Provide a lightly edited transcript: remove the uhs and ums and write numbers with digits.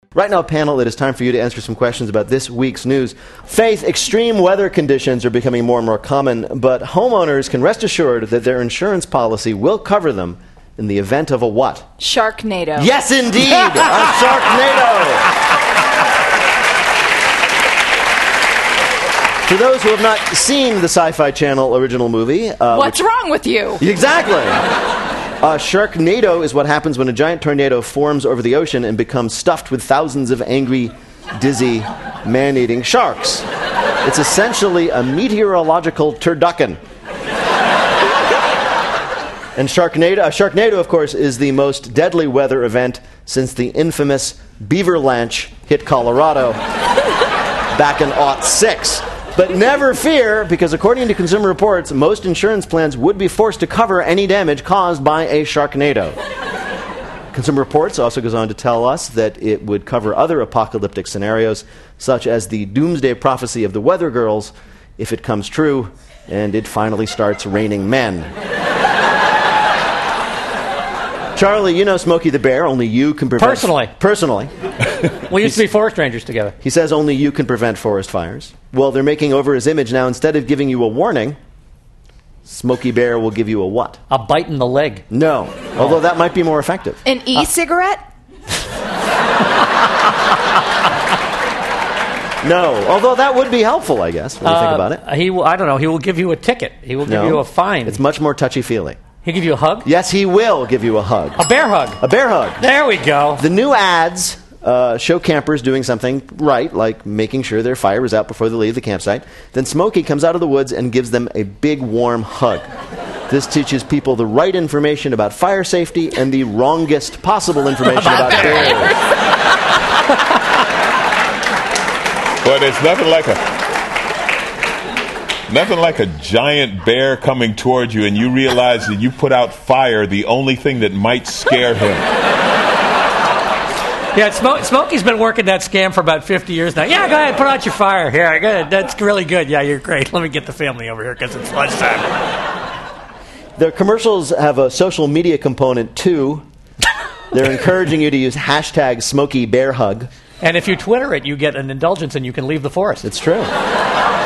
Right now, panel, it is time for you to answer some questions about this week's news. Faith, extreme weather conditions are becoming more and more common, but homeowners can rest assured that their insurance policy will cover them in the event of a what? Sharknado. Yes, indeed! A Sharknado! For those who have not seen the Sci-Fi Channel original movie... What's wrong with you? Exactly! A Sharknado is what happens when a giant tornado forms over the ocean and becomes stuffed with thousands of angry, dizzy, man-eating sharks. It's essentially a meteorological turducken. And a Sharknado, of course, is the most deadly weather event since the infamous Beaverlanche hit Colorado back in '06. But never fear, because according to Consumer Reports, most insurance plans would be forced to cover any damage caused by a Sharknado. Consumer Reports also goes on to tell us that it would cover other apocalyptic scenarios, such as the doomsday prophecy of the Weather Girls, if it comes true, and it finally starts raining men. Charlie, you know Smokey the Bear. Only you can prevent... Personally. We used to be forest rangers together. He says only you can prevent forest fires. Well, they're making over his image now. Instead of giving you a warning, Smokey Bear will give you a what? A bite in the leg. No, although that might be more effective. An e-cigarette? No, although that would be helpful, I guess, when you think about it. I don't know. He will give you a ticket. He will give you a fine. It's much more touchy-feely. He'll give you a hug? Yes, he will give you a hug. A bear hug. A bear hug. There we go. The new ads show campers doing something right, like making sure their fire is out before they leave the campsite. Then Smokey comes out of the woods and gives them a big, warm hug. This teaches people the right information about fire safety and the wrongest possible information about bears. Well, there's nothing like a giant bear coming towards you and you realize that you put out fire, the only thing that might scare him. Yeah, Smokey's been working that scam for about 50 years now. Yeah, go ahead, put out your fire. Here, good. That's really good. Yeah, you're great. Let me get the family over here because it's lunchtime. Their commercials have a social media component, too. They're encouraging you to use hashtag Smokey Bear Hug. And if you Twitter it, you get an indulgence and you can leave the forest. It's true.